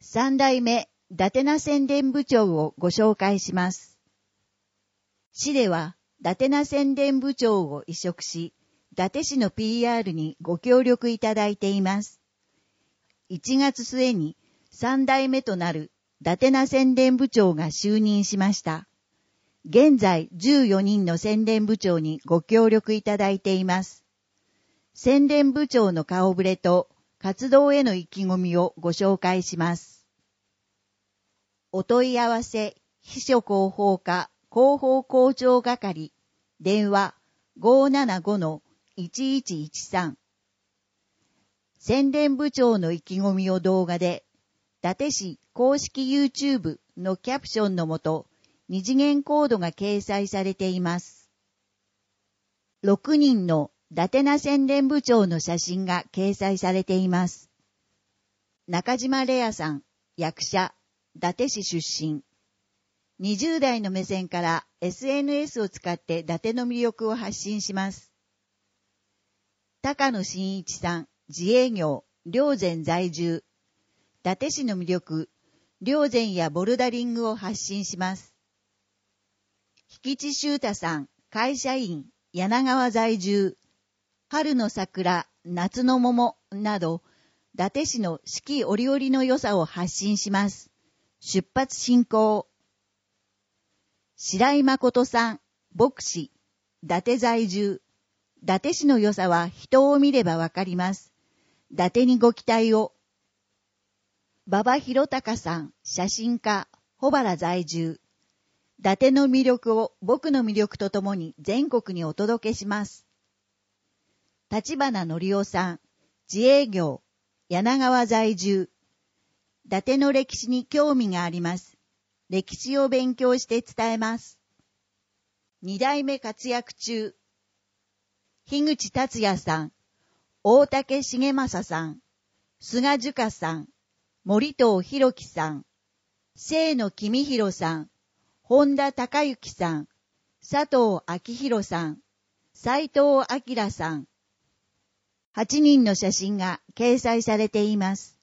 三代目伊達名宣伝部長をご紹介します。市では伊達名宣伝部長を委嘱し、伊達市の PR にご協力いただいています。1月末に三代目となる伊達名宣伝部長が就任しました。現在14人の宣伝部長にご協力いただいています。宣伝部長の顔ぶれと活動への意気込みをご紹介します。お問い合わせ、秘書広報課広報校長係、電話 575-1113。宣伝部長の意気込みを動画で、伊達市公式 YouTube のキャプションのもと、二次元コードが掲載されています。6人の伊達名宣伝部長の写真が掲載されています。中島レアさん、役者、伊達市出身。20代の目線から SNS を使って伊達の魅力を発信します。高野真一さん、自営業、霊山在住。伊達市の魅力、霊山やボルダリングを発信します。引地修太さん、会社員、柳川在住。春の桜、夏の桃など、伊達市の四季折々の良さを発信します。出発進行。白井誠さん、牧師、伊達在住。伊達市の良さは人を見ればわかります。伊達にご期待を。馬場博隆さん、写真家、保原在住。伊達の魅力を僕の魅力とともに全国にお届けします。立花のりおさん、自営業、柳川在住。伊達の歴史に興味があります。歴史を勉強して伝えます。二代目活躍中。樋口達也さん、大竹重正さん、菅樹香さん、森藤博樹さん、清野公弘さん、本田孝之さん、佐藤昭弘さん、斉藤明さん。8人の写真が掲載されています。